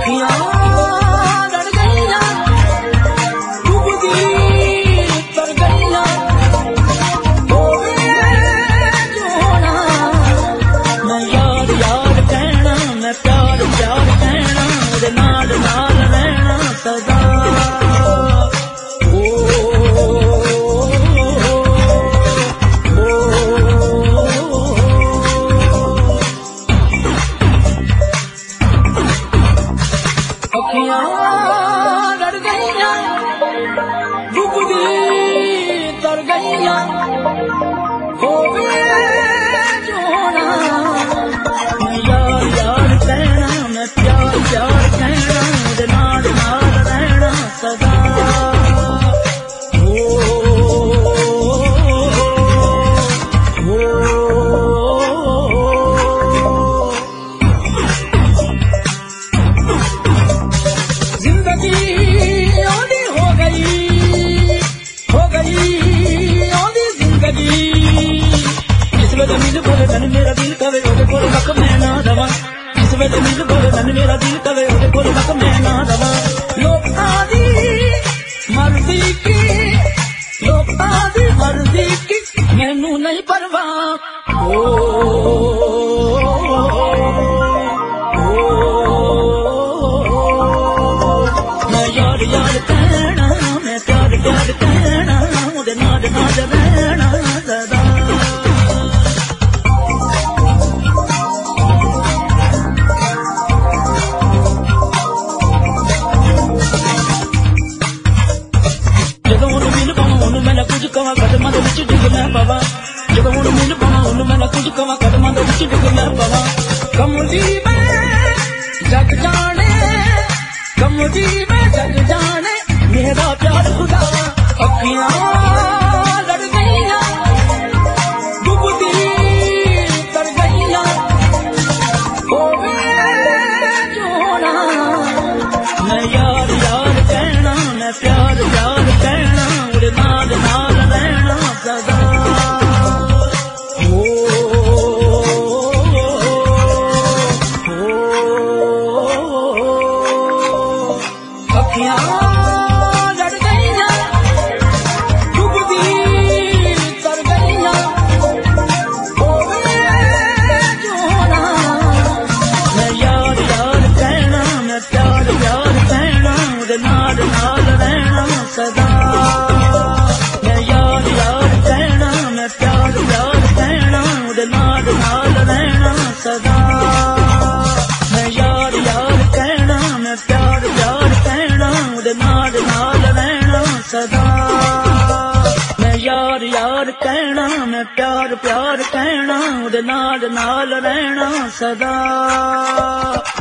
अखियां लड़ गईयां डूबदी तर गईयां होवे जो होना मैं यार यार कहना मैं प्यार प्यार कहना ओदे नाल नाल रहना सदा अखियां लड़ गईयां डूबदी तर गईयां होवे जो होना मैं यार यार कहना मैं प्यार प्यार कहना ओदे नाल नाल रहना सदा जिंदगी ओदी हो गई ओदी जिंदगी जिस वेले मिल बोले तन मेरा दिल कवे ओदे कोल वक मैं ना दवा जिस वेले मिल बोले तन मेरा दिल कवे ओदे कोल वक मैं ना दवा लोकां दी मर्जी की मैनू नहीं परवाह मैं यार यार कहना मैं प्यार प्यार कहना ओदे नाल नाल रहना सदा ਜਦੋਂ ਉਹਨੂੰ ਮਿਲ ਪਾਵਾਂ ਉਹਨੂੰ ਮੈਂ ਨਾ ਕੁਝ ਕਵਾਂ ਕਦਮਾਂ ਦੇ ਵਿੱਚ ਡਿੱਗ ਮੈਂ ਪਵਾਂ ਜਦੋਂ ਉਹਨੂੰ ਮਿਲ ਪਾਵਾਂ ਉਹਨੂੰ ਮੈਂ ਨਾ ਕੁਝ ਕਵਾਂ ਕਦਮਾਂ ਦੇ ਵਿੱਚ ਡਿੱਗ ਮੈਂ ਪਵਾਂ ਕਮਲੀ ਮੈਂ ਜਗ ਜਾਣੇ कमदी में जग जाने मेरा प्यार खुदा अखियां लड़ गईयां डूबदी तर गईयां होवे जो होना मैं यार यार कहना मैं प्यार प्यार कहना उड़े नाल नाल रहना सदा अखियां लड़ गईयां डूबदी तर गईयां होवे जो होना मैं यार यार कहना मैं प्यार प्यार कहना ओदे नाल नाल रहना सदा मैं यार यार कहना मैं प्यार प्यार कहना ओदे नाल नाल रहना सदा मैं यार यार कहना मैं प्यार प्यार कहना ओदे नाल नाल रहना सदा मैं यार यार कहना मैं प्यार प्यार कहना ओदे नाल नाल रहना सदा।